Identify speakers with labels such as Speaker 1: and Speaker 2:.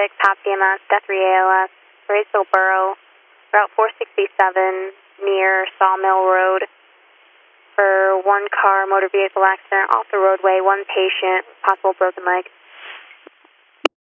Speaker 1: Top CMS, Death 3 ALS, Graysville Borough, Route 467, near Sawmill Road, for one car motor vehicle accident off the roadway, one patient, possible broken leg.